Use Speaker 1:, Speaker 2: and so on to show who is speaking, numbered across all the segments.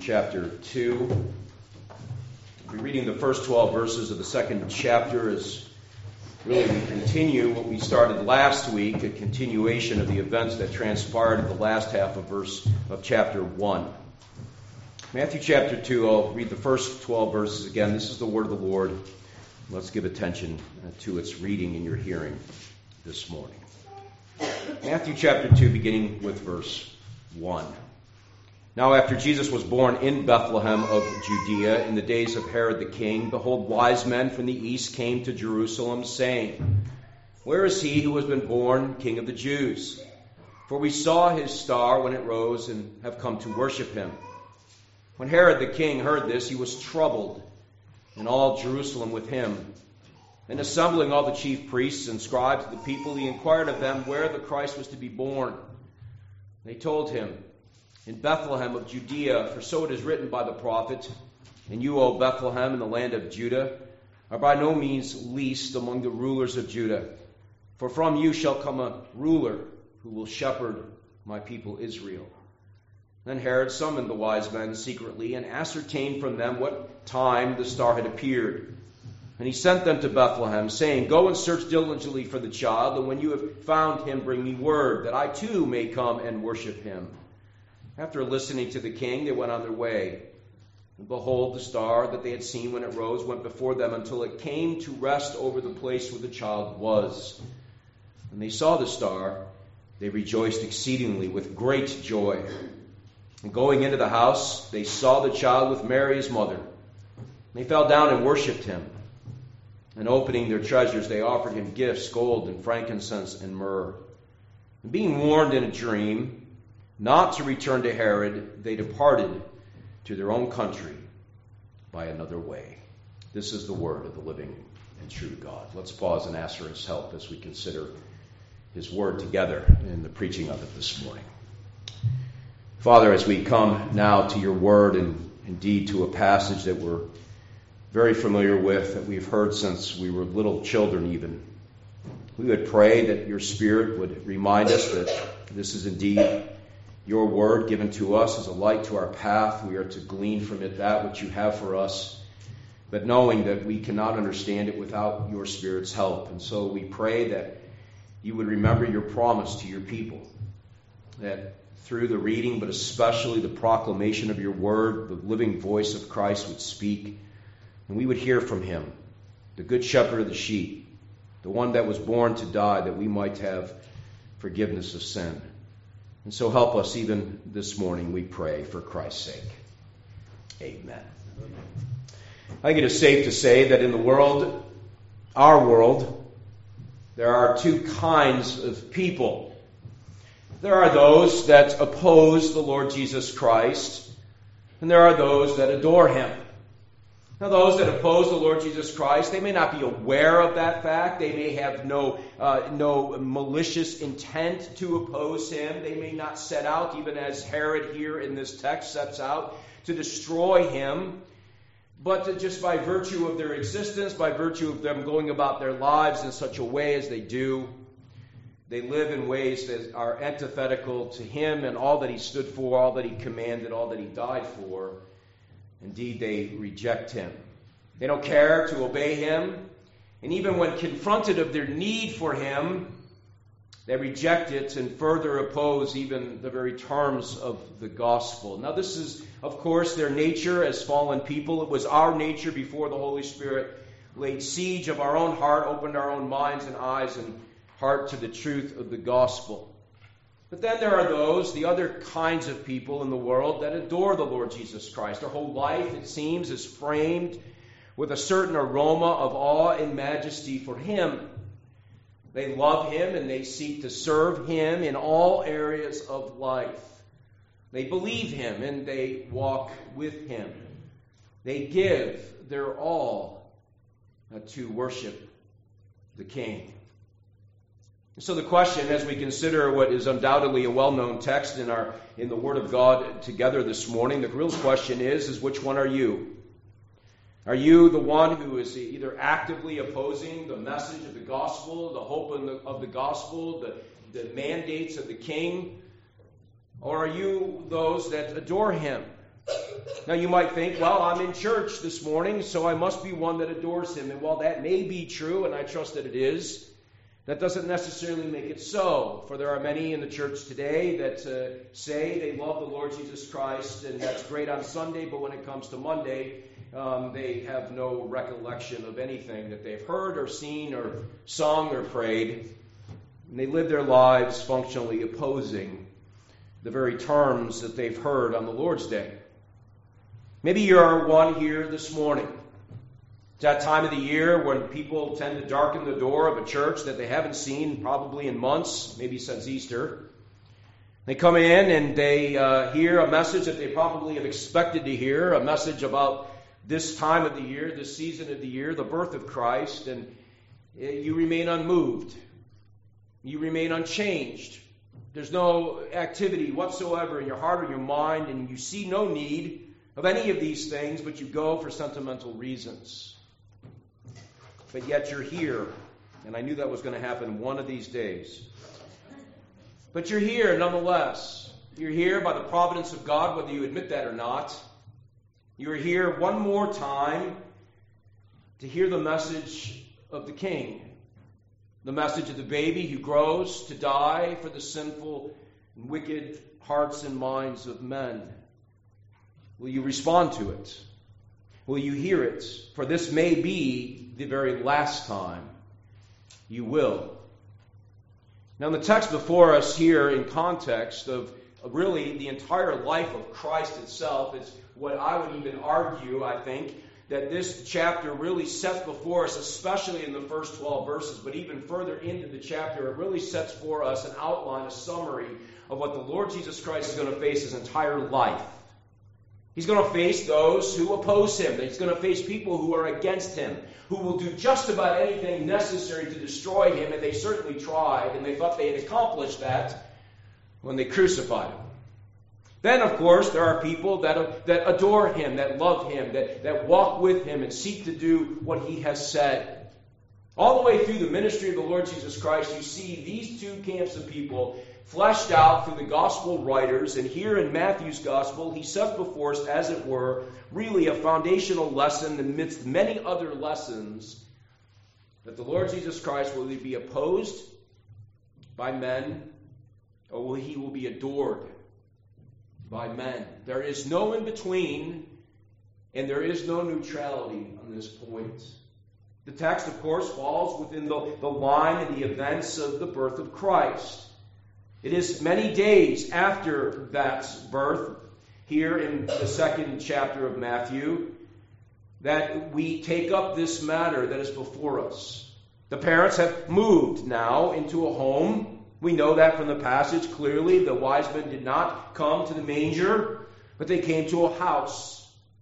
Speaker 1: chapter 2. We'll be reading the first 12 verses of the second chapter as really we continue what we started last week, a continuation of the events that transpired in the last half of chapter 1. Matthew chapter 2, I'll read the first 12 verses again. This is the word of the Lord. Let's give attention to its reading in your hearing this morning. Matthew chapter 2, beginning with verse 1. Now after Jesus was born in Bethlehem of Judea in the days of Herod the king, behold, wise men from the east came to Jerusalem, saying, Where is he who has been born King of the Jews? For we saw his star when it rose and have come to worship him. When Herod the king heard this, he was troubled, and all Jerusalem with him. And assembling all the chief priests and scribes of the people, he inquired of them where the Christ was to be born. They told him, In Bethlehem of Judea, for so it is written by the prophet, And you, O Bethlehem, in the land of Judah, are by no means least among the rulers of Judah. For from you shall come a ruler who will shepherd my people Israel. Then Herod summoned the wise men secretly and ascertained from them what time the star had appeared. And he sent them to Bethlehem, saying, Go and search diligently for the child, and when you have found him, bring me word, that I too may come and worship him. After listening to the king, they went on their way. And behold, the star that they had seen when it rose went before them until it came to rest over the place where the child was. When they saw the star, they rejoiced exceedingly with great joy. And going into the house, they saw the child with Mary his mother. They fell down and worshipped him. And opening their treasures, they offered him gifts, gold and frankincense and myrrh. And being warned in a dream not to return to Herod, they departed to their own country by another way. This is the word of the living and true God. Let's pause and ask for his help as we consider his word together in the preaching of it this morning. Father, as we come now to your word and indeed to a passage that we're very familiar with, that we've heard since we were little children even, we would pray that your Spirit would remind us that this is indeed your word given to us as a light to our path. We are to glean from it that which you have for us, but knowing that we cannot understand it without your Spirit's help. And so we pray that you would remember your promise to your people, that through the reading, but especially the proclamation of your word, the living voice of Christ would speak, and we would hear from him, the good shepherd of the sheep, the one that was born to die that we might have forgiveness of sin. And so help us even this morning, we pray, for Christ's sake. Amen. I think it is safe to say that in the world, our world, there are two kinds of people. There are those that oppose the Lord Jesus Christ, and there are those that adore him. Now, those that oppose the Lord Jesus Christ, they may not be aware of that fact. They may have no malicious intent to oppose him. They may not set out, even as Herod here in this text sets out, to destroy him. But just by virtue of their existence, by virtue of them going about their lives in such a way as they do, they live in ways that are antithetical to him and all that he stood for, all that he commanded, all that he died for. Indeed, they reject him. They don't care to obey him. And even when confronted of their need for him, they reject it and further oppose even the very terms of the gospel. Now, this is, of course, their nature as fallen people. It was our nature before the Holy Spirit laid siege of our own heart, opened our own minds and eyes and heart to the truth of the gospel. But then there are those, the other kinds of people in the world that adore the Lord Jesus Christ. Their whole life, it seems, is framed with a certain aroma of awe and majesty for him. They love him and they seek to serve him in all areas of life. They believe him and they walk with him. They give their all to worship the King. So the question, as we consider what is undoubtedly a well-known text in the Word of God together this morning, the real question is which one are you? Are you the one who is either actively opposing the message of the gospel, the hope of the gospel, the mandates of the King? Or are you those that adore him? Now you might think, well, I'm in church this morning, so I must be one that adores him. And while that may be true, and I trust that it is, that doesn't necessarily make it so. For there are many in the church today that say they love the Lord Jesus Christ, and that's great on Sunday, but when it comes to Monday, they have no recollection of anything that they've heard or seen or sung or prayed. And they live their lives functionally opposing the very terms that they've heard on the Lord's Day. Maybe you're one here this morning. It's that time of the year when people tend to darken the door of a church that they haven't seen probably in months, maybe since Easter. They come in and they hear a message that they probably have expected to hear, a message about this time of the year, this season of the year, the birth of Christ, and you remain unmoved. You remain unchanged. There's no activity whatsoever in your heart or your mind, and you see no need of any of these things, but you go for sentimental reasons. But yet you're here, and I knew that was going to happen one of these days. But you're here nonetheless. You're here by the providence of God, whether you admit that or not. You're here one more time to hear the message of the King, the message of the baby who grows to die for the sinful and wicked hearts and minds of men. Will you respond to it? Will you hear it? For this may be the very last time you will. Now, in the text before us here, in context of really the entire life of Christ itself, is what I would even argue, I think, that this chapter really sets before us, especially in the first 12 verses, but even further into the chapter, it really sets for us an outline, a summary of what the Lord Jesus Christ is going to face his entire life. He's going to face those who oppose him. He's going to face people who are against him, who will do just about anything necessary to destroy him, and they certainly tried, and they thought they had accomplished that when they crucified him. Then, of course, there are people that adore him, that love him, that walk with him and seek to do what he has said. All the way through the ministry of the Lord Jesus Christ, you see these two camps of people fleshed out through the gospel writers. And here in Matthew's gospel, he sets before us, as it were, really a foundational lesson amidst many other lessons, that the Lord Jesus Christ will either be opposed by men or he will be adored by men. There is no in between, and there is no neutrality on this point. The text, of course, falls within the line and the events of the birth of Christ. It is many days after that birth, here in the second chapter of Matthew, that we take up this matter that is before us. The parents have moved now into a home. We know that from the passage clearly. The wise men did not come to the manger, but they came to a house.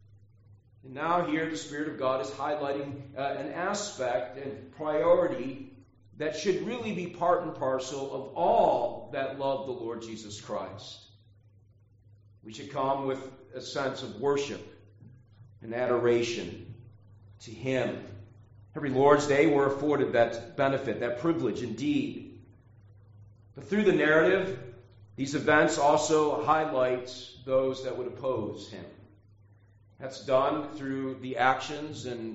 Speaker 1: And now here the Spirit of God is highlighting an aspect and priority that should really be part and parcel of all that love the Lord Jesus Christ. We should come with a sense of worship and adoration to him. Every Lord's Day we're afforded that benefit, that privilege indeed. But through the narrative, these events also highlight those that would oppose him. That's done through the actions and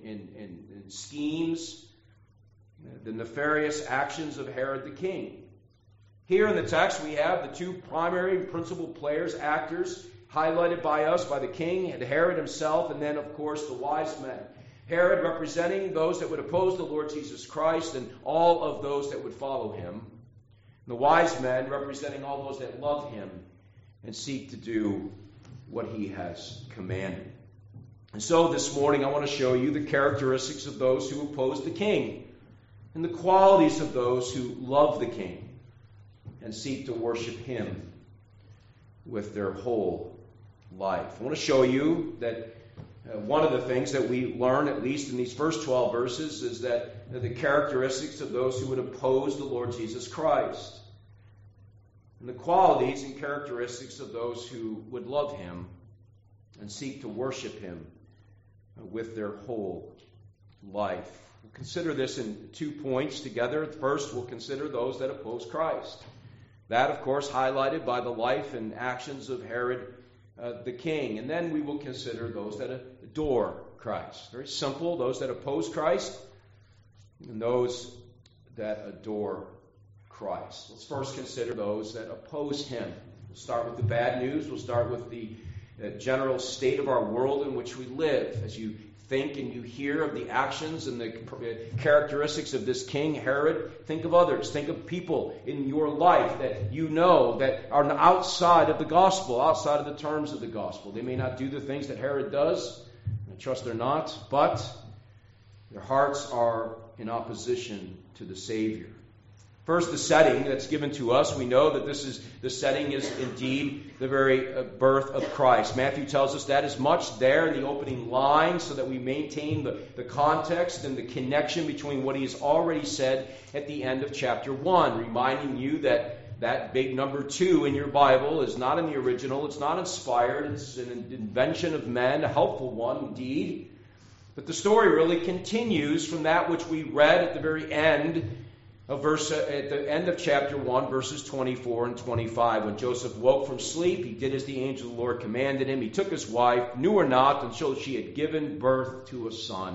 Speaker 1: schemes, the nefarious actions of Herod the king. Here in the text we have the two primary and principal players, actors, highlighted by us, by the king and Herod himself, and then, of course, the wise men. Herod representing those that would oppose the Lord Jesus Christ and all of those that would follow him. The wise men representing all those that love him and seek to do what he has commanded. And so this morning I want to show you the characteristics of those who oppose the king and the qualities of those who love the king and seek to worship him with their whole life. I want to show you that one of the things that we learn, at least in these first 12 verses, is that the characteristics of those who would oppose the Lord Jesus Christ, and the qualities and characteristics of those who would love him and seek to worship him with their whole life. We'll consider this in 2 points together. First, we'll consider those that oppose Christ. That, of course, highlighted by the life and actions of Herod the king. And then we will consider those that adore Christ. Very simple. Those that oppose Christ and those that adore Christ. Let's first consider those that oppose him. We'll start with the bad news. We'll start with the general state of our world in which we live. As you think and you hear of the actions and the characteristics of this king, Herod, think of others. Think of people in your life that you know that are outside of the gospel, outside of the terms of the gospel. They may not do the things that Herod does. I trust they're not. But their hearts are in opposition to the Savior. First, the setting that's given to us. We know that the setting is indeed the very birth of Christ. Matthew tells us that as much there in the opening line so that we maintain the context and the connection between what he has already said at the end of chapter 1, reminding you that big number 2 in your Bible is not in the original. It's not inspired. It's an invention of men, a helpful one indeed. But the story really continues from that which we read at the very end at the end of chapter 1, verses 24 and 25. When Joseph woke from sleep, he did as the angel of the Lord commanded him. He took his wife, knew her not, until she had given birth to a son.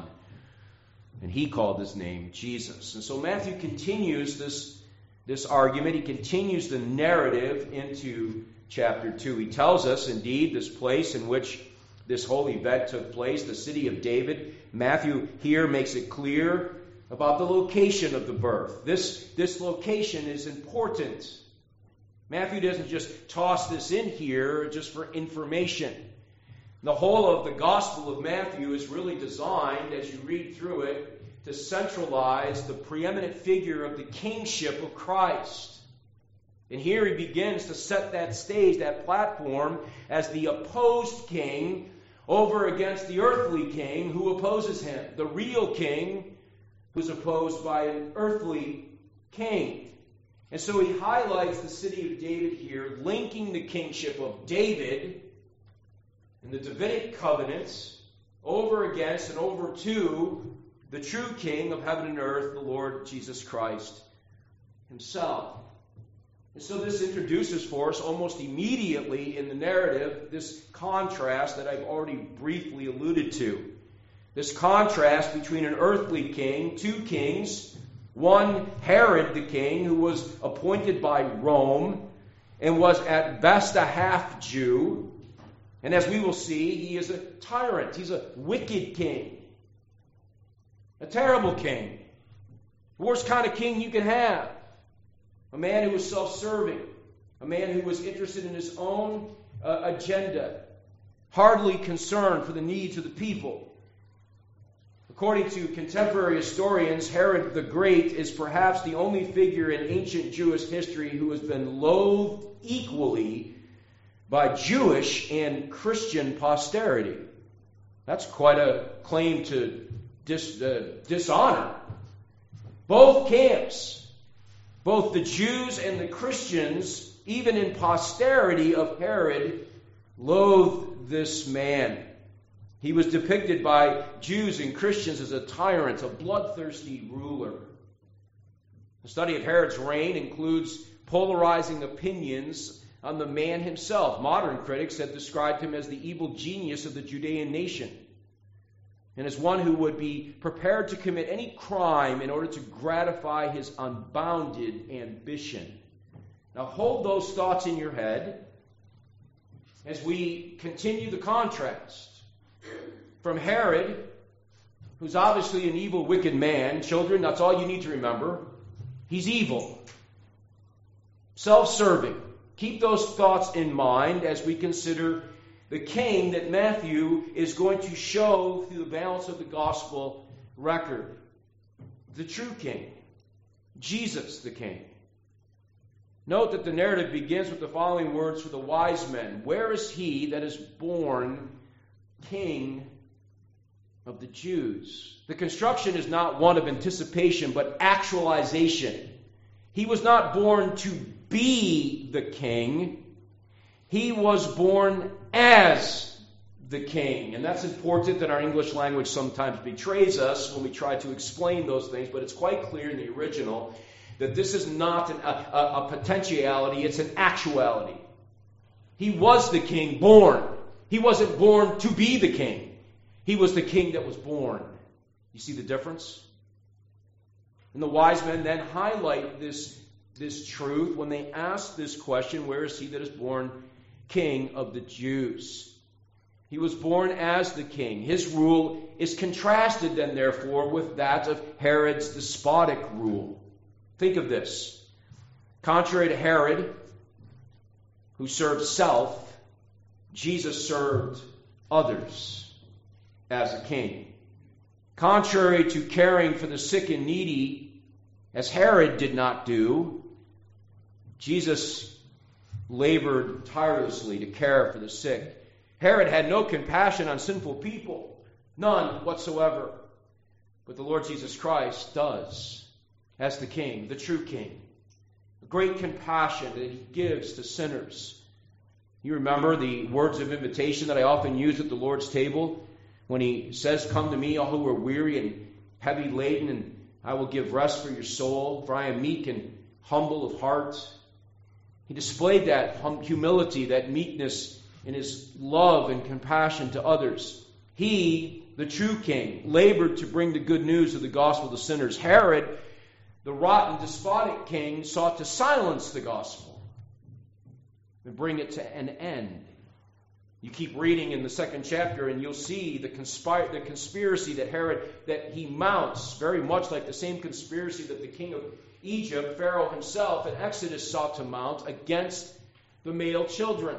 Speaker 1: And he called his name Jesus. And so Matthew continues this argument. He continues the narrative into chapter 2. He tells us, indeed, this place in which this whole event took place, the city of David. Matthew here makes it clear about the location of the birth. This location is important. Matthew doesn't just toss this in here just for information. The whole of the Gospel of Matthew is really designed, as you read through it, to centralize the preeminent figure of the kingship of Christ. And here he begins to set that stage, that platform, as the opposed king over against the earthly king who opposes him. The real king who's opposed by an earthly king. And so he highlights the city of David here, linking the kingship of David and the Davidic covenants over against and over to the true king of heaven and earth, the Lord Jesus Christ himself. And so this introduces for us almost immediately in the narrative this contrast that I've already briefly alluded to. This contrast between an earthly king, 2 kings, one Herod the king, who was appointed by Rome and was at best a half Jew. And as we will see, he is a tyrant. He's a wicked king. A terrible king. The worst kind of king you can have. A man who was self-serving. A man who was interested in his own agenda. Hardly concerned for the needs of the people. According to contemporary historians, Herod the Great is perhaps the only figure in ancient Jewish history who has been loathed equally by Jewish and Christian posterity. That's quite a claim to dishonor. Both camps, both the Jews and the Christians, even in posterity of Herod, loathed this man. He was depicted by Jews and Christians as a tyrant, a bloodthirsty ruler. The study of Herod's reign includes polarizing opinions on the man himself. Modern critics have described him as the evil genius of the Judean nation, and as one who would be prepared to commit any crime in order to gratify his unbounded ambition. Now hold those thoughts in your head as we continue the contrast. From Herod, who's obviously an evil, wicked man. Children, that's all you need to remember. He's evil. Self-serving. Keep those thoughts in mind as we consider the king that Matthew is going to show through the balance of the gospel record. The true king. Jesus the king. Note that the narrative begins with the following words for the wise men. Where is he that is born King of the Jews? The construction is not one of anticipation, but actualization. He was not born to be the king. He was born as the king. And that's important that our English language sometimes betrays us when we try to explain those things, but it's quite clear in the original that this is not a potentiality, it's an actuality. He was the king born. He wasn't born to be the king. He was the king that was born. You see the difference? And the wise men then highlight this truth when they ask this question, where is he that is born king of the Jews? He was born as the king. His rule is contrasted then, therefore, with that of Herod's despotic rule. Think of this. Contrary to Herod, who served self, Jesus served others as a king. Contrary to caring for the sick and needy, as Herod did not do, Jesus labored tirelessly to care for the sick. Herod had no compassion on sinful people, none whatsoever. But the Lord Jesus Christ does, as the king, the true king. A great compassion that he gives to sinners. You remember the words of invitation that I often use at the Lord's table when he says, "Come to me, all who are weary and heavy laden, and I will give rest for your soul, for I am meek and humble of heart." He displayed that humility, that meekness in his love and compassion to others. He, the true king, labored to bring the good news of the gospel to sinners. Herod, the rotten, despotic king, sought to silence the gospel and bring it to an end. You keep reading in the second chapter and you'll see the conspiracy that Herod, that he mounts, very much like the same conspiracy that the king of Egypt, Pharaoh himself, in Exodus sought to mount against the male children.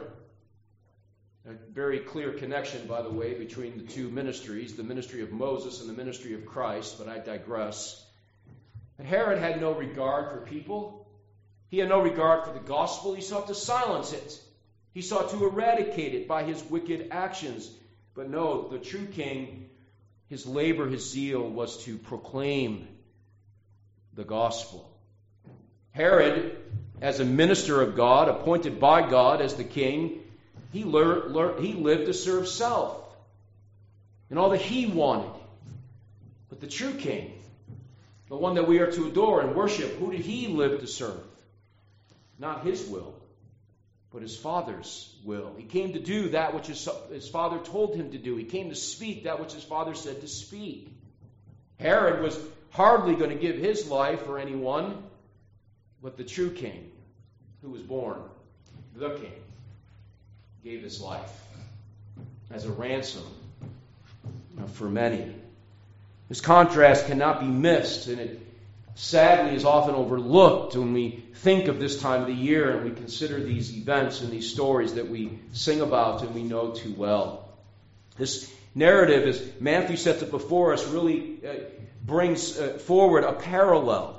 Speaker 1: A very clear connection, by the way, between the two ministries, the ministry of Moses and the ministry of Christ, but I digress. But Herod had no regard for people. He had no regard for the gospel. He sought to silence it. He sought to eradicate it by his wicked actions. But no, the true king, his labor, his zeal was to proclaim the gospel. Herod, as a minister of God, appointed by God as the king, he lived to serve self and all that he wanted. But the true king, the one that we are to adore and worship, who did he live to serve? Not his will, but his Father's will. He came to do that which his Father told him to do. He came to speak that which his Father said to speak. Herod was hardly going to give his life for anyone, but the true king, who was born, the king, gave his life as a ransom for many. This contrast cannot be missed, and it sadly is often overlooked when we think of this time of the year and we consider these events and these stories that we sing about and we know too well. This narrative, as Matthew sets it before us, really brings forward a parallel.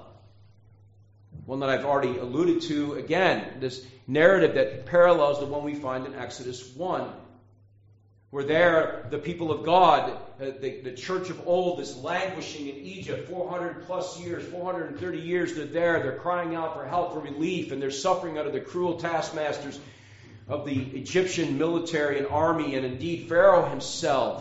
Speaker 1: One that I've already alluded to. Again, this narrative that parallels the one we find in Exodus 1. Where there, the people of God, the church of old is languishing in Egypt 400 plus years, 430 years they're there. They're crying out for help, for relief, and they're suffering under the cruel taskmasters of the Egyptian military and army, and indeed Pharaoh himself.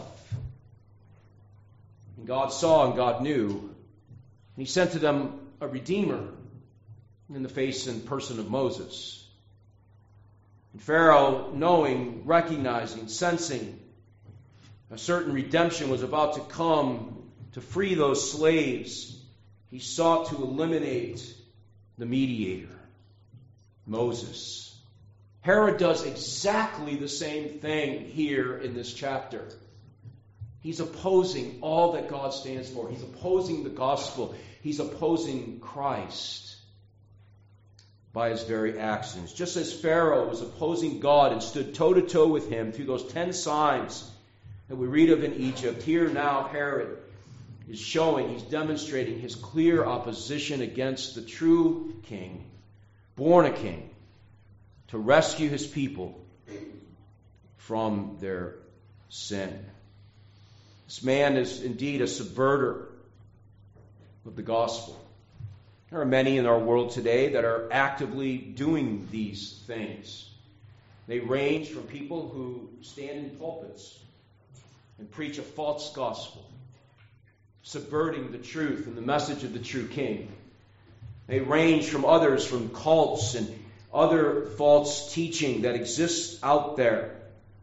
Speaker 1: And God saw and God knew. And he sent to them a redeemer in the face and person of Moses. And Pharaoh, knowing, recognizing, sensing a certain redemption was about to come to free those slaves, he sought to eliminate the mediator, Moses. Herod does exactly the same thing here in this chapter. He's opposing all that God stands for. He's opposing the gospel. He's opposing Christ by his very actions. Just as Pharaoh was opposing God and stood toe-to-toe with him through those 10 signs that we read of in Egypt, here now Herod is showing, he's demonstrating his clear opposition against the true king, born a king, to rescue his people from their sin. This man is indeed a subverter of the gospel. There are many in our world today that are actively doing these things. They range from people who stand in pulpits and preach a false gospel, subverting the truth and the message of the true king. They range from others from cults and other false teaching that exists out there.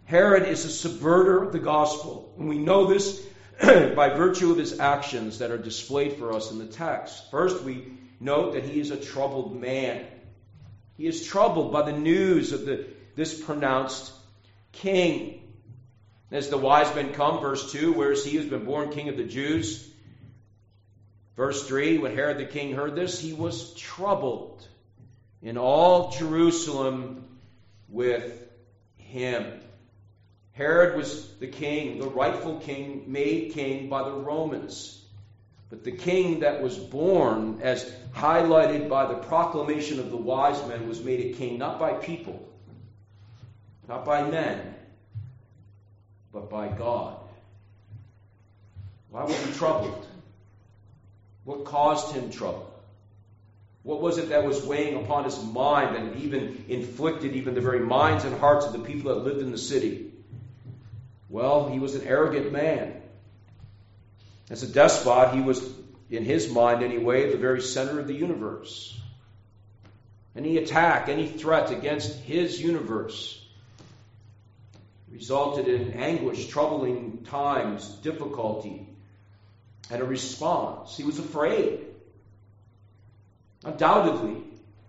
Speaker 1: Herod is a subverter of the gospel. And we know this by virtue of his actions that are displayed for us in the text. First, we note that he is a troubled man. He is troubled by the news of this pronounced king. As the wise men come, verse 2, where is he who has been born king of the Jews? Verse 3, when Herod the king heard this, he was troubled, in all Jerusalem with him. Herod was the king, the rightful king, made king by the Romans. But the king that was born, as highlighted by the proclamation of the wise men, was made a king not by people, not by men, but by God. Why was he troubled? What caused him trouble? What was it that was weighing upon his mind and even inflicted even the very minds and hearts of the people that lived in the city? Well, he was an arrogant man. As a despot, he was, in his mind anyway, the very center of the universe. Any attack, any threat against his universe resulted in anguish, troubling times, difficulty, and a response. He was afraid. Undoubtedly.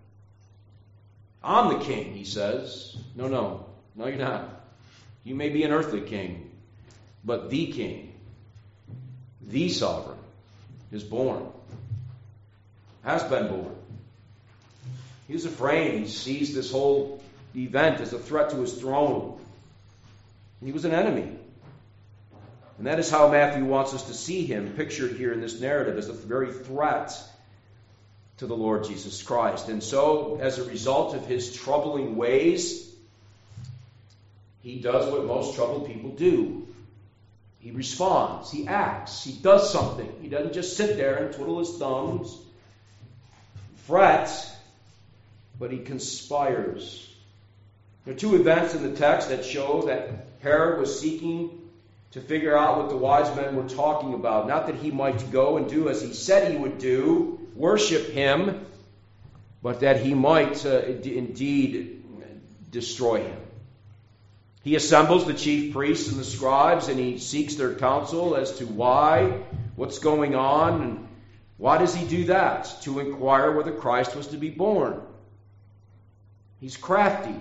Speaker 1: I'm the king, he says. No, you're not. You may be an earthly king, but the king, the sovereign, is born, has been born. He was afraid. He sees this whole event as a threat to his throne. And he was an enemy. And that is how Matthew wants us to see him, pictured here in this narrative, as a very threat to the Lord Jesus Christ. And so, as a result of his troubling ways, he does what most troubled people do. He responds. He acts. He does something. He doesn't just sit there and twiddle his thumbs, fret, but he conspires. There are two events in the text that show that Herod was seeking to figure out what the wise men were talking about. Not that he might go and do as he said he would do, worship him, but that he might indeed destroy him. He assembles the chief priests and the scribes, and he seeks their counsel as to why, what's going on, and why does he do that? To inquire whether Christ was to be born. He's crafty.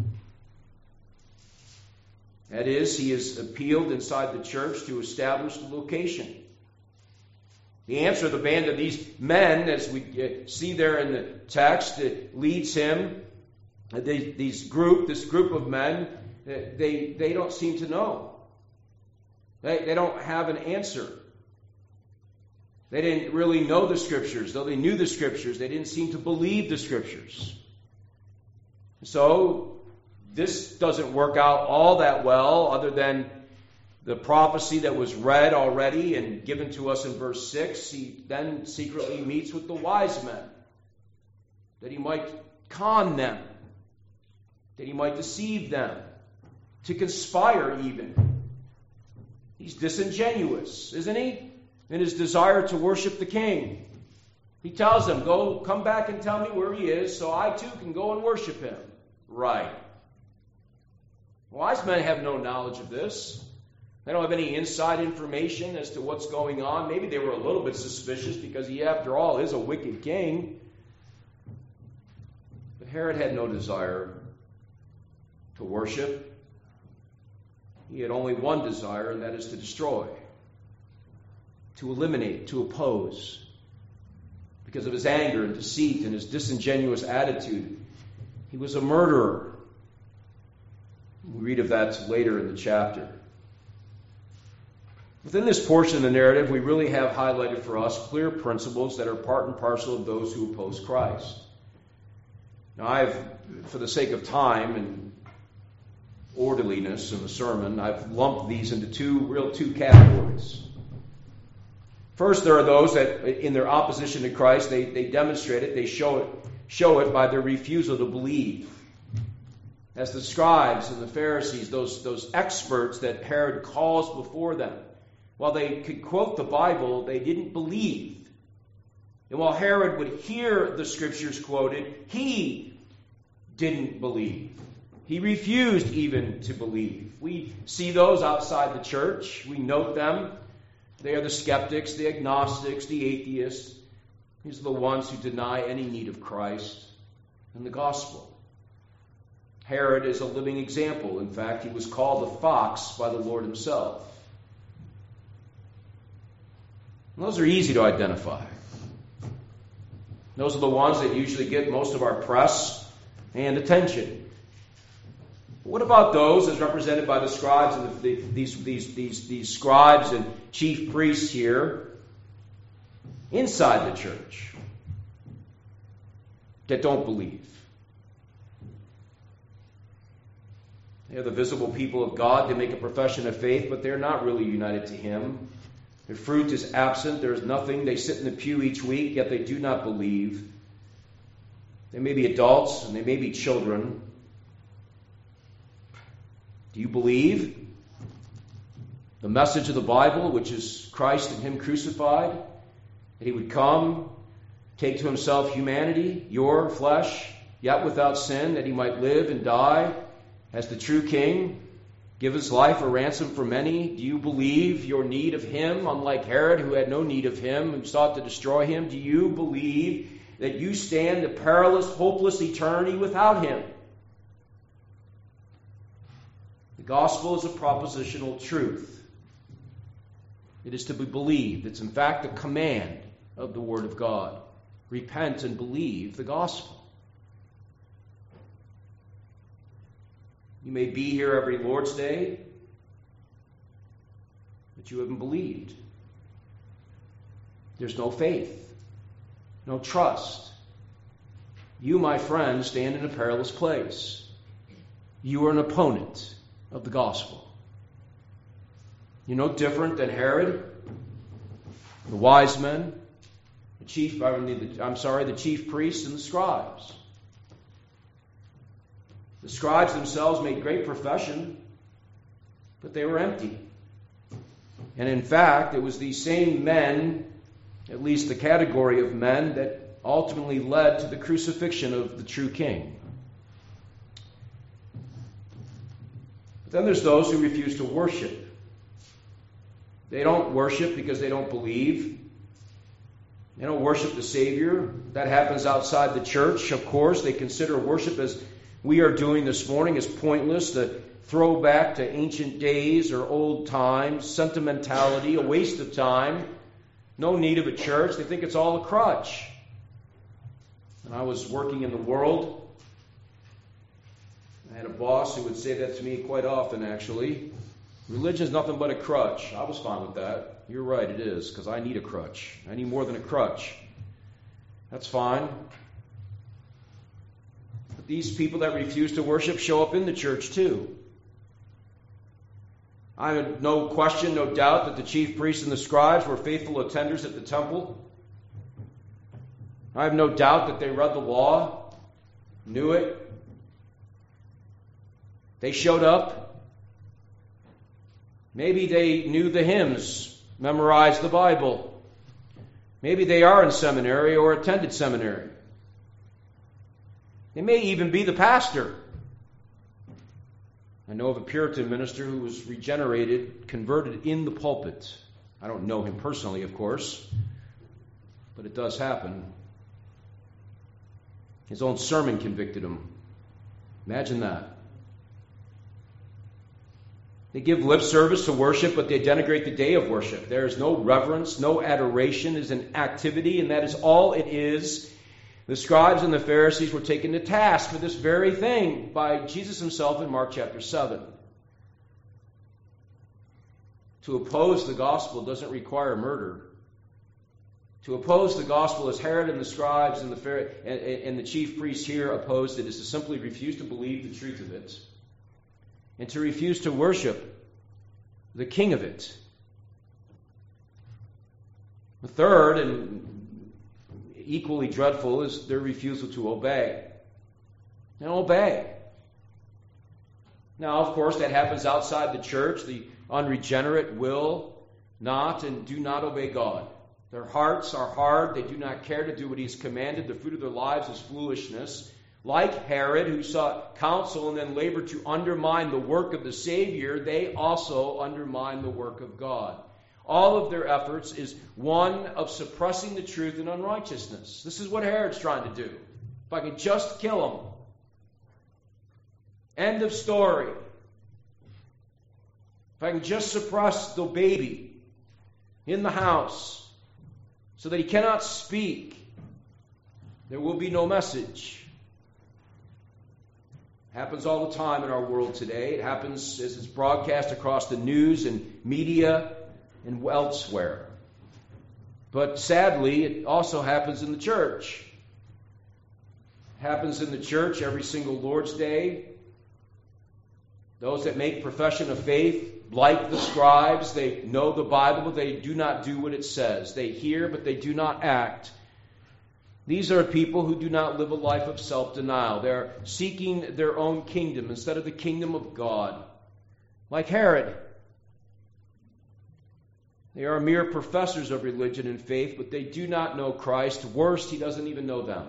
Speaker 1: That is, he has appealed inside the church to establish the location. The answer of the band of these men, as we see there in the text, it leads him, this group of men, they don't seem to know. They don't have an answer. They didn't really know the Scriptures. Though they knew the Scriptures, they didn't seem to believe the Scriptures. So, this doesn't work out all that well, other than the prophecy that was read already and given to us in verse 6. He then secretly meets with the wise men, that he might con them, that he might deceive them, to conspire even. He's disingenuous, isn't he? In his desire to worship the king. He tells them, come back and tell me where he is, so I too can go and worship him. Right. Wise men have no knowledge of this. They don't have any inside information as to what's going on. Maybe they were a little bit suspicious because he, after all, is a wicked king. But Herod had no desire to worship. He had only one desire, and that is to destroy, to eliminate, to oppose. Because of his anger and deceit and his disingenuous attitude, he was a murderer. We read of that later in the chapter. Within this portion of the narrative, we really have highlighted for us clear principles that are part and parcel of those who oppose Christ. Now, for the sake of time and orderliness in the sermon, I've lumped these into two categories. First, there are those that, in their opposition to Christ, they demonstrate it, they show it by their refusal to believe. As the scribes and the Pharisees, those experts that Herod calls before them, while they could quote the Bible, they didn't believe. And while Herod would hear the Scriptures quoted, he didn't believe. He refused even to believe. We see those outside the church. We note them. They are the skeptics, the agnostics, the atheists. These are the ones who deny any need of Christ and the gospel. Herod is a living example. In fact, he was called a fox by the Lord himself. And those are easy to identify. Those are the ones that usually get most of our press and attention. But what about those as represented by the scribes and these scribes and chief priests here inside the church that don't believe? They're the visible people of God. They make a profession of faith, but they're not really united to Him. Their fruit is absent. There's nothing. They sit in the pew each week, yet they do not believe. They may be adults and they may be children. Do you believe the message of the Bible, which is Christ and Him crucified? That He would come, take to Himself humanity, your flesh, yet without sin, that He might live and die as the true King, give His life a ransom for many? Do you believe your need of Him, unlike Herod, who had no need of Him, who sought to destroy Him? Do you believe that you stand a perilous, hopeless eternity without Him? The gospel is a propositional truth. It is to be believed. It's in fact a command of the Word of God. Repent and believe the gospel. You may be here every Lord's Day, but you haven't believed. There's no faith, no trust. You, my friend, stand in a perilous place. You are an opponent of the gospel. You're no different than Herod, the wise men, the chief priests and the scribes. The scribes themselves made great profession, but they were empty. And in fact, it was these same men, at least the category of men, that ultimately led to the crucifixion of the true King. But then there's those who refuse to worship. They don't worship because they don't believe. They don't worship the Savior. That happens outside the church, of course. They consider worship, as we are doing this morning, as pointless, to throw back to ancient days or old times, sentimentality, a waste of time, no need of a church. They think it's all a crutch. When I was working in the world, I had a boss who would say that to me quite often, actually. Religion is nothing but a crutch. I was fine with that. You're right, it is, because I need a crutch. I need more than a crutch. That's fine. But these people that refuse to worship show up in the church too. I have no question, no doubt that the chief priests and the scribes were faithful attenders at the temple. I have no doubt that they read the law, knew it. They showed up. Maybe they knew the hymns, memorized the Bible. Maybe they are in seminary or attended seminary. They may even be the pastor. I know of a Puritan minister who was regenerated, converted in the pulpit. I don't know him personally, of course, but it does happen. His own sermon convicted him. Imagine that. They give lip service to worship, but they denigrate the day of worship. There is no reverence, no adoration. It is an activity, and that is all it is. The scribes and the Pharisees were taken to task for this very thing by Jesus himself in Mark chapter 7. To oppose the gospel doesn't require murder. To oppose the gospel, as Herod and the scribes and the chief priests here opposed it, is to simply refuse to believe the truth of it and to refuse to worship the king of it. The third, and equally dreadful, is their refusal to obey. And obey. Now, of course, that happens outside the church. The unregenerate will not and do not obey God. Their hearts are hard. They do not care to do what He has commanded. The fruit of their lives is foolishness. Like Herod, who sought counsel and then labored to undermine the work of the Savior, they also undermine the work of God. All of their efforts is one of suppressing the truth and unrighteousness. This is what Herod's trying to do. If I can just kill him. End of story. If I can just suppress the baby in the house so that he cannot speak, there will be no message. Happens all the time in our world today. It happens as it's broadcast across the news and media and elsewhere. But sadly, it also happens in the church. It happens in the church every single Lord's Day. Those that make profession of faith, like the scribes, they know the Bible, but they do not do what it says. They hear, but they do not act. These are people who do not live a life of self-denial. They're seeking their own kingdom instead of the kingdom of God. Like Herod. They are mere professors of religion and faith, but they do not know Christ. Worst, he doesn't even know them.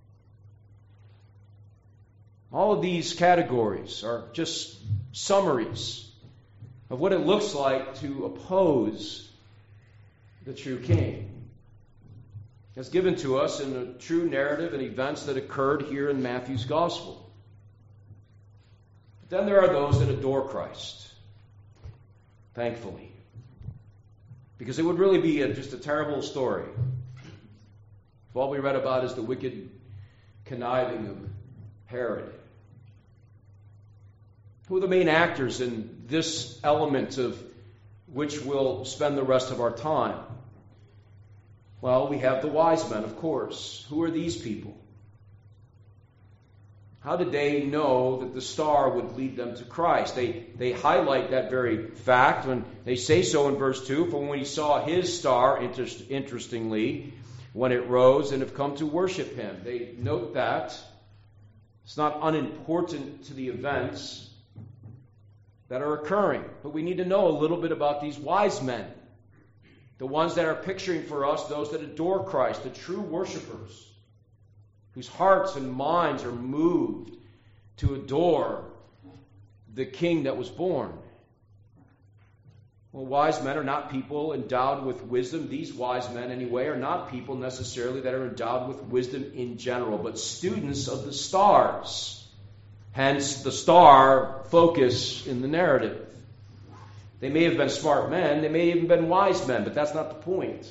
Speaker 1: All of these categories are just summaries of what it looks like to oppose the true king. It's given to us in a true narrative and events that occurred here in Matthew's gospel. But then there are those that adore Christ, thankfully. Because it would really be just a terrible story if all we read about is the wicked conniving of Herod. Who are the main actors in this element of which we'll spend the rest of our time? Well, we have the wise men, of course. Who are these people? How did they know that the star would lead them to Christ? They highlight that very fact when they say so in verse 2. For when he saw his star, interestingly, when it rose and have come to worship him. They note that. It's not unimportant to the events that are occurring. But we need to know a little bit about these wise men. The ones that are picturing for us those that adore Christ, the true worshipers, whose hearts and minds are moved to adore the King that was born. Well, wise men are not people endowed with wisdom. These wise men, anyway, are not people necessarily that are endowed with wisdom in general, but students of the stars. Hence, the star focus in the narrative. They may have been smart men, they may have even been wise men, but that's not the point.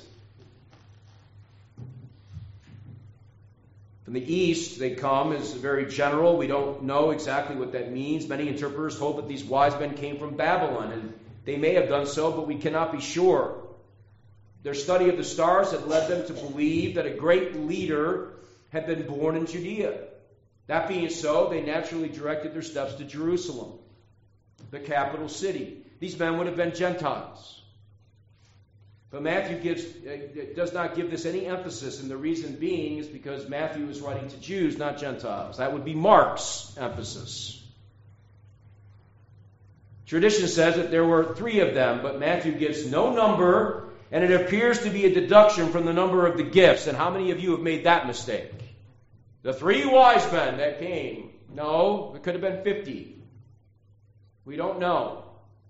Speaker 1: From the east, they come as very general. We don't know exactly what that means. Many interpreters hold that these wise men came from Babylon, and they may have done so, but we cannot be sure. Their study of the stars had led them to believe that a great leader had been born in Judea. That being so, they naturally directed their steps to Jerusalem, the capital city. These men would have been Gentiles. But Matthew does not give this any emphasis, and the reason being is because Matthew is writing to Jews, not Gentiles. That would be Mark's emphasis. Tradition says that there were 3 of them, but Matthew gives no number, and it appears to be a deduction from the number of the gifts. And how many of you have made that mistake? The 3 wise men that came. No, it could have been 50. We don't know.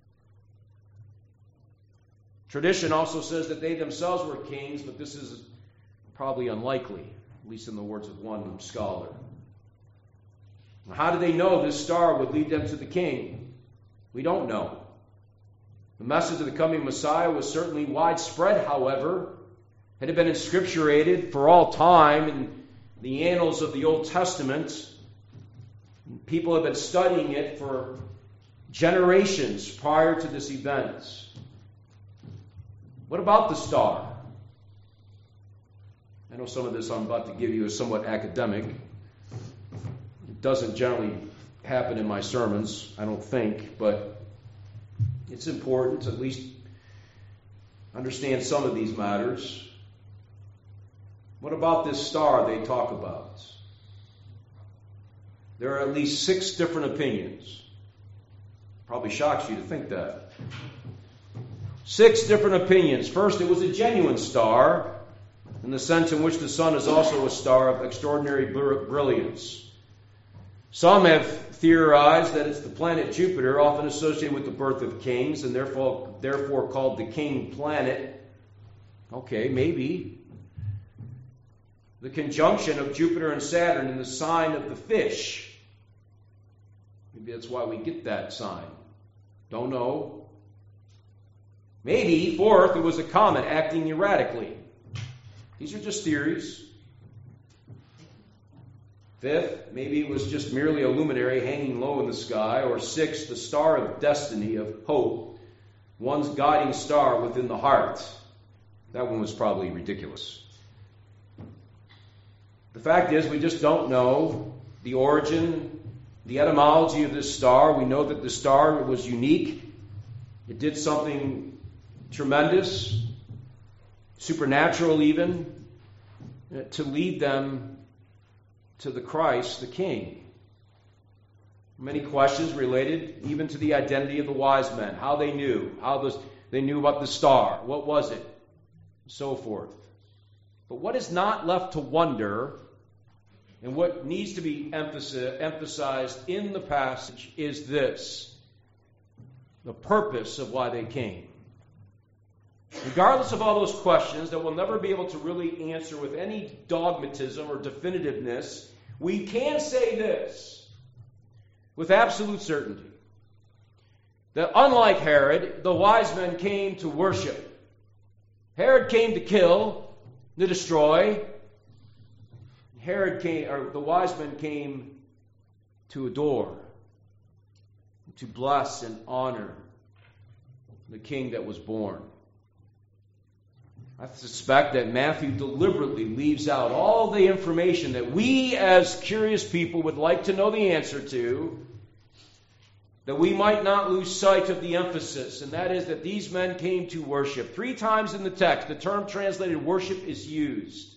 Speaker 1: Tradition also says that they themselves were kings, but this is probably unlikely, at least in the words of one scholar. How did they know this star would lead them to the king? We don't know. The message of the coming Messiah was certainly widespread, however. It had been inscripturated for all time in the annals of the Old Testament. People have been studying it for generations prior to this event. What about the star? I know some of this I'm about to give you is somewhat academic. It doesn't generally happen in my sermons, I don't think, but it's important to at least understand some of these matters. What about this star they talk about? There are at least 6 different opinions. Probably shocks you to think that. 6 different opinions. First, it was a genuine star, in the sense in which the sun is also a star of extraordinary brilliance. Some have theorized that it's the planet Jupiter, often associated with the birth of kings, and therefore called the king planet. Okay, maybe. The conjunction of Jupiter and Saturn in the sign of the fish. Maybe that's why we get that sign. Don't know. Maybe, fourth, it was a comet acting erratically. These are just theories. Fifth, maybe it was just merely a luminary hanging low in the sky. Or sixth, the star of destiny, of hope, one's guiding star within the heart. That one was probably ridiculous. The fact is, we just don't know the origin, the etymology of this star. We know that the star was unique. It did something tremendous, supernatural even, to lead them to the Christ, the King. Many questions related even to the identity of the wise men, how they knew, they knew about the star, what was it, and so forth. But what is not left to wonder, and what needs to be emphasized in the passage, is this: the purpose of why they came. Regardless of all those questions that we'll never be able to really answer with any dogmatism or definitiveness, we can say this with absolute certainty: that unlike Herod, the wise men came to worship. Herod came to kill, to destroy. The wise men came to adore, to bless and honor the King that was born. I suspect that Matthew deliberately leaves out all the information that we as curious people would like to know the answer to, that we might not lose sight of the emphasis, and that is that these men came to worship. 3 times in the text, the term translated worship is used.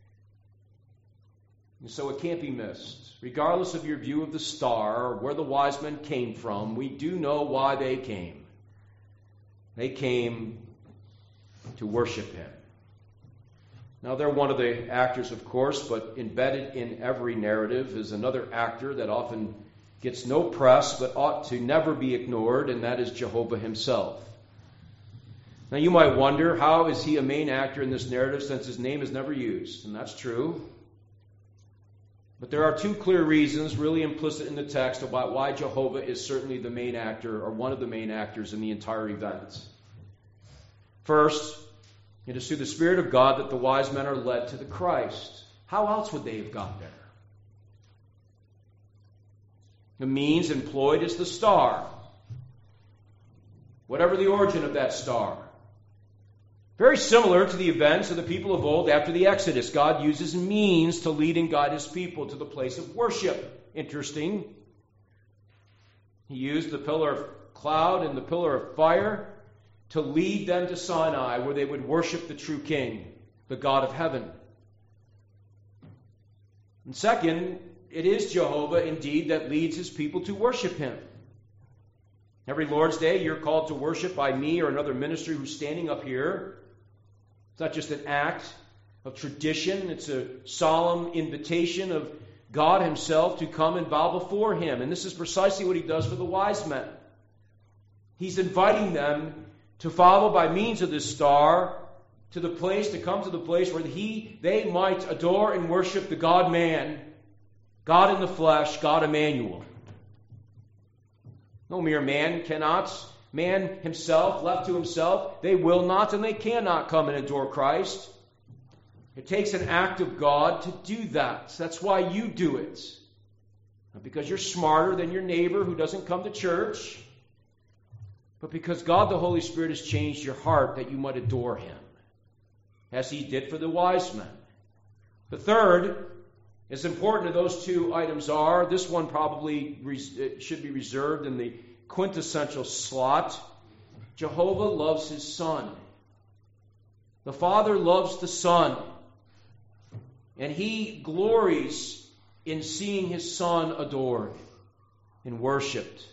Speaker 1: And so it can't be missed. Regardless of your view of the star or where the wise men came from, we do know why they came. They came to worship him. Now, they're one of the actors, of course, but embedded in every narrative is another actor that often gets no press but ought to never be ignored, and that is Jehovah himself. Now, you might wonder, how is he a main actor in this narrative since his name is never used? And that's true. But there are 2 clear reasons really implicit in the text about why Jehovah is certainly the main actor, or one of the main actors in the entire event. First, it is through the Spirit of God that the wise men are led to the Christ. How else would they have got there? The means employed is the star. Whatever the origin of that star. Very similar to the events of the people of old after the Exodus. God uses means to lead and guide his people to the place of worship. Interesting. He used the pillar of cloud and the pillar of fire to lead them to Sinai, where they would worship the true King, the God of heaven. And second, it is Jehovah, indeed, that leads his people to worship him. Every Lord's Day, you're called to worship by me or another minister who's standing up here. It's not just an act of tradition. It's a solemn invitation of God himself to come and bow before him. And this is precisely what he does for the wise men. He's inviting them to follow by means of this star to come to the place where they might adore and worship the God-man, God in the flesh, God Emmanuel. No mere man cannot. Man himself, left to himself, they will not and they cannot come and adore Christ. It takes an act of God to do that. That's why you do it. Not because you're smarter than your neighbor who doesn't come to church, but because God the Holy Spirit has changed your heart that you might adore him, as he did for the wise men. The third, as important as those 2 items are, this one probably should be reserved in the quintessential slot. Jehovah loves his Son. The Father loves the Son. And he glories in seeing his Son adored and worshipped.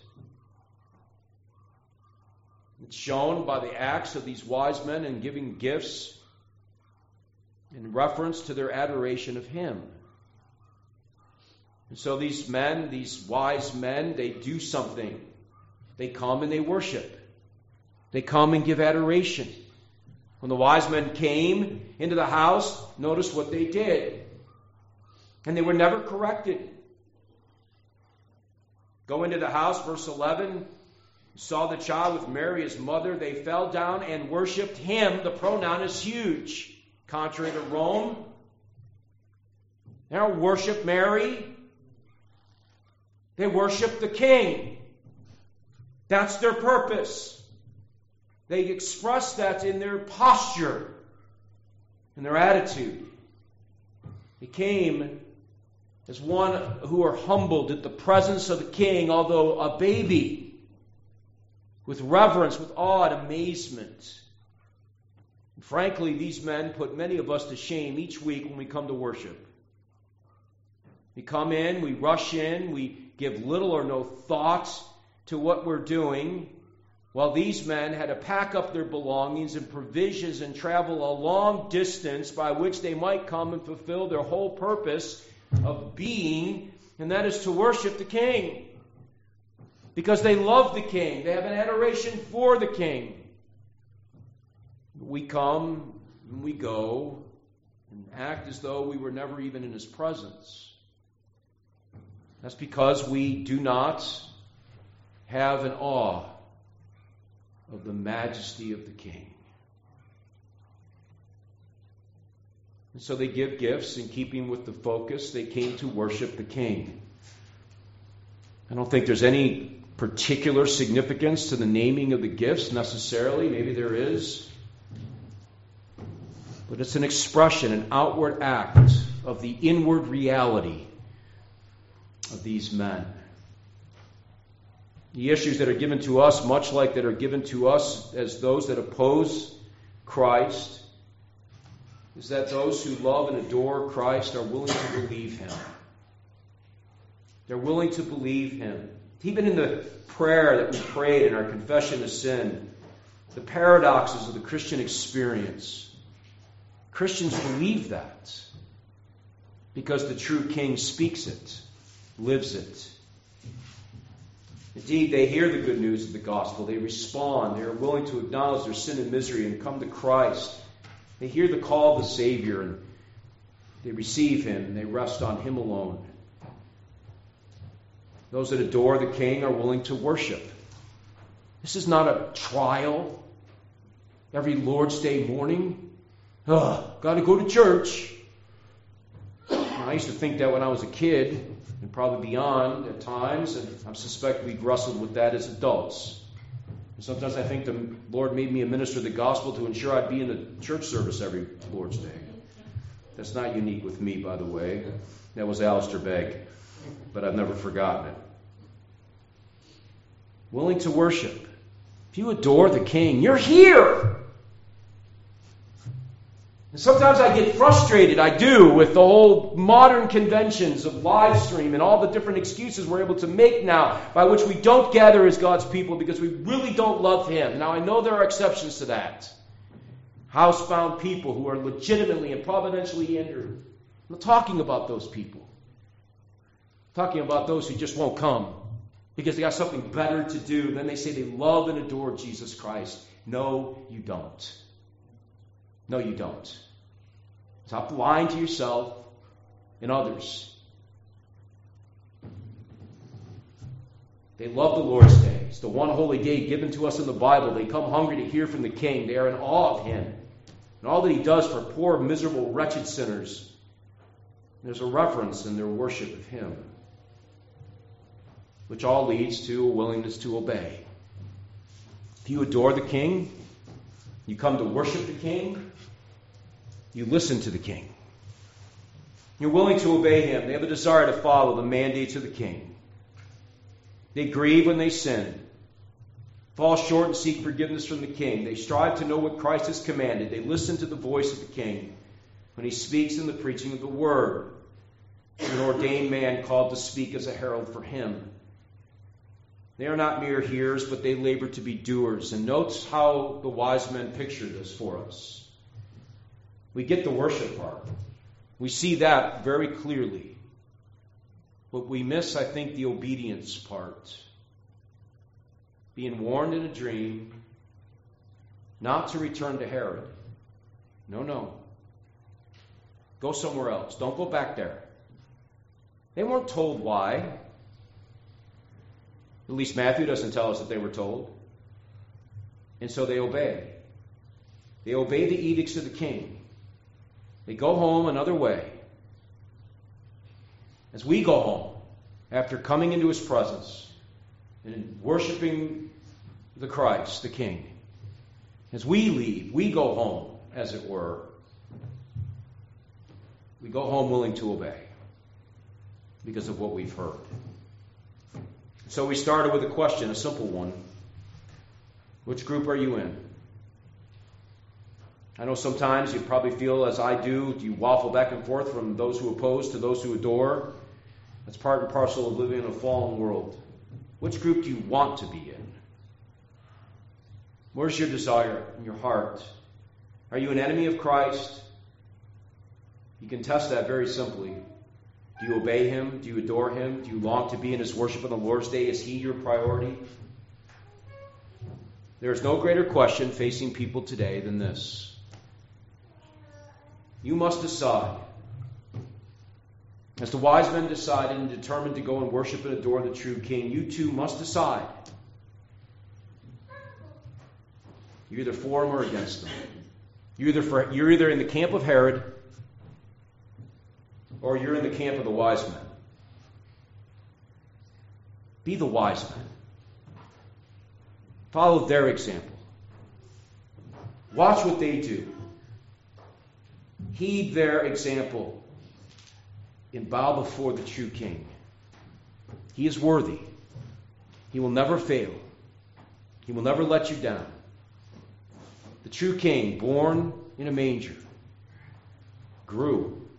Speaker 1: It's shown by the acts of these wise men in giving gifts in reference to their adoration of him. And so these men, these wise men, they do something. They come and they worship. They come and give adoration. When the wise men came into the house, notice what they did. And they were never corrected. Go into the house, verse 11, saw the child with Mary, his mother. They fell down and worshipped him. The pronoun is huge. Contrary to Rome, they don't worship Mary. They worship the king. That's their purpose. They express that in their posture, in their attitude. They came as one who are humbled at the presence of the king, although a baby, with reverence, with awe and amazement. And frankly, these men put many of us to shame each week when we come to worship. We come in, we rush in, we give little or no thought to what we're doing, while these men had to pack up their belongings and provisions and travel a long distance by which they might come and fulfill their whole purpose of being, and that is to worship the king. Because they love the king. They have an adoration for the king. We come and we go and act as though we were never even in his presence. That's because we do not have an awe of the majesty of the king. And so they give gifts in keeping with the focus. They came to worship the king. I don't think there's any particular significance to the naming of the gifts necessarily. Maybe there is. But it's an expression, an outward act of the inward reality of these men. The issues that are given to us, much like that are given to us as those that oppose Christ, is that those who love and adore Christ are willing to believe him. They're willing to believe him. Even in the prayer that we prayed in our confession of sin, the paradoxes of the Christian experience, Christians believe that because the true King speaks it, lives it. Indeed, they hear the good news of the gospel. They respond. They are willing to acknowledge their sin and misery and come to Christ. They hear the call of the Savior and they receive him and they rest on him alone. Those that adore the King are willing to worship. This is not a trial every Lord's Day morning. Got to go to church. I used to think that when I was a kid, and probably beyond at times, and I suspect we've wrestled with that as adults. And sometimes I think the Lord made me a minister of the gospel to ensure I'd be in a church service every Lord's Day. That's not unique with me, by the way. That was Alistair Begg, but I've never forgotten it. Willing to worship. If you adore the King, you're here. And sometimes I get frustrated, I do, with the whole modern conventions of live stream and all the different excuses we're able to make now by which we don't gather as God's people because we really don't love him. Now, I know there are exceptions to that. Housebound people who are legitimately and providentially injured. I'm not talking about those people. I'm talking about those who just won't come because they got something better to do. Then they say they love and adore Jesus Christ. No, you don't. No, you don't. Stop lying to yourself and others. They love the Lord's Day. It's the one holy day given to us in the Bible. They come hungry to hear from the King. They are in awe of him and all that he does for poor, miserable, wretched sinners. There's a reverence in their worship of him, which all leads to a willingness to obey. If you adore the King, you come to worship the King, you listen to the King. You're willing to obey him. They have a desire to follow the mandates of the King. They grieve when they sin, fall short and seek forgiveness from the King. They strive to know what Christ has commanded. They listen to the voice of the King when he speaks in the preaching of the Word. An ordained man called to speak as a herald for him. They are not mere hearers, but they labor to be doers. And notice how the wise men picture this for us. We get the worship part. We see that very clearly. But we miss, I think, the obedience part. Being warned in a dream not to return to Herod. No. Go somewhere else. Don't go back there. They weren't told why. At least Matthew doesn't tell us that they were told. And so they obey. They obey the edicts of the king. They go home another way. As we go home, after coming into his presence and worshiping the Christ, the King, as we leave, we go home, as it were. We go home willing to obey because of what we've heard. So we started with a question, a simple one. Which group are you in? I know sometimes you probably feel, as I do, you waffle back and forth from those who oppose to those who adore. That's part and parcel of living in a fallen world. Which group do you want to be in? Where's your desire in your heart? Are you an enemy of Christ? You can test that very simply. Do you obey him? Do you adore him? Do you long to be in his worship on the Lord's Day? Is he your priority? There is no greater question facing people today than this. You must decide. As the wise men decided and determined to go and worship and adore the true King, you too must decide. You're either for him or against him. You're either in the camp of Herod or you're in the camp of the wise men. Be the wise men. Follow their example. Watch what they do. Heed their example and bow before the true King. He is worthy. He will never fail. He will never let you down. The true King, born in a manger, grew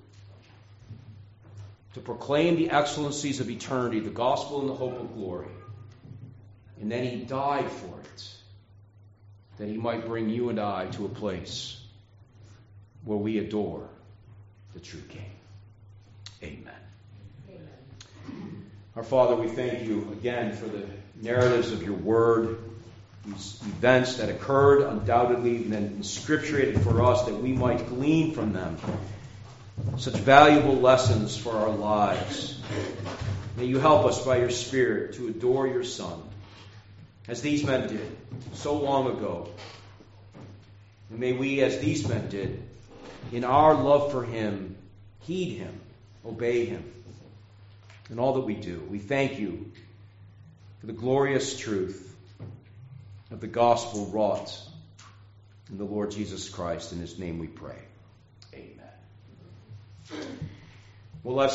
Speaker 1: to proclaim the excellencies of eternity, the gospel and the hope of glory. And then he died for it, that he might bring you and I to a place where we adore the true King. Amen. Amen. Our Father, we thank you again for the narratives of your word, these events that occurred undoubtedly and then inscripturated for us that we might glean from them such valuable lessons for our lives. May you help us by your Spirit to adore your Son, as these men did so long ago. And may we, as these men did, in our love for him, heed him, obey him in all that we do. We thank you for the glorious truth of the gospel wrought in the Lord Jesus Christ. In his name we pray. Amen. Well, let's